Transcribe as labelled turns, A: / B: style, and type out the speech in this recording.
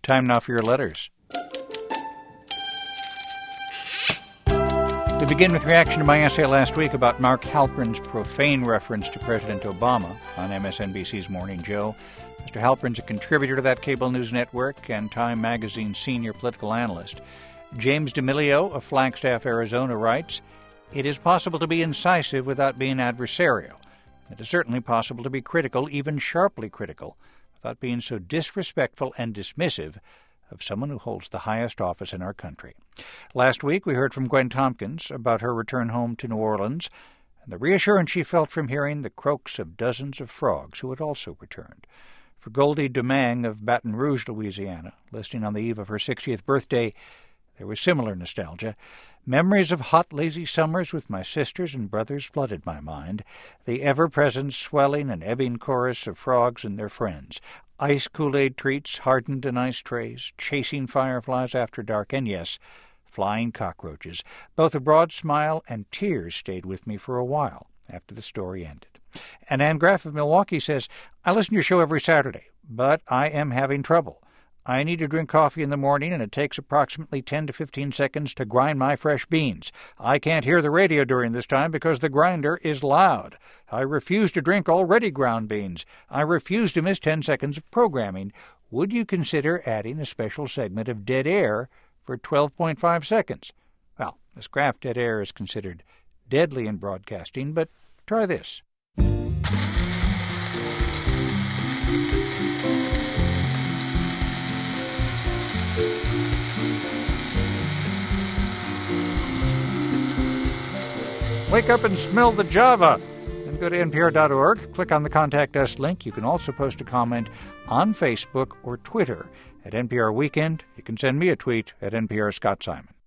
A: Time now for your letters. We begin with reaction to my essay last week about Mark Halperin's profane reference to President Obama on MSNBC's Morning Joe. Mr. Halperin's a contributor to that cable news network and Time Magazine's senior political analyst. James D'Amelio of Flagstaff, Arizona, writes, "It is possible to be incisive without being adversarial. It is certainly possible to be critical, even sharply critical, without being so disrespectful and dismissive of someone who holds the highest office in our country." Last week, we heard from Gwen Tompkins about her return home to New Orleans and the reassurance she felt from hearing the croaks of dozens of frogs who had also returned. For Goldie Demang of Baton Rouge, Louisiana, listening on the eve of her 60th birthday, there was similar nostalgia. Memories of hot, lazy summers with my sisters and brothers flooded my mind, the ever-present swelling and ebbing chorus of frogs and their friends, ice Kool-Aid treats hardened in ice trays, chasing fireflies after dark, and yes, flying cockroaches. Both a broad smile and tears stayed with me for a while after the story ended. And Ann Graff of Milwaukee says, "I listen to your show every Saturday, but I am having trouble. I need to drink coffee in the morning, and it takes approximately 10 to 15 seconds to grind my fresh beans. I can't hear the radio during this time because the grinder is loud. I refuse to drink already ground beans. I refuse to miss 10 seconds of programming. Would you consider adding a special segment of dead air for 12.5 seconds? Well, Ms. Graff, dead air is considered deadly in broadcasting, but try this. Wake up and smell the Java. Then go to npr.org, click on the Contact Us link. You can also post a comment on Facebook or Twitter at NPR Weekend. You can send me a tweet at NPR Scott Simon.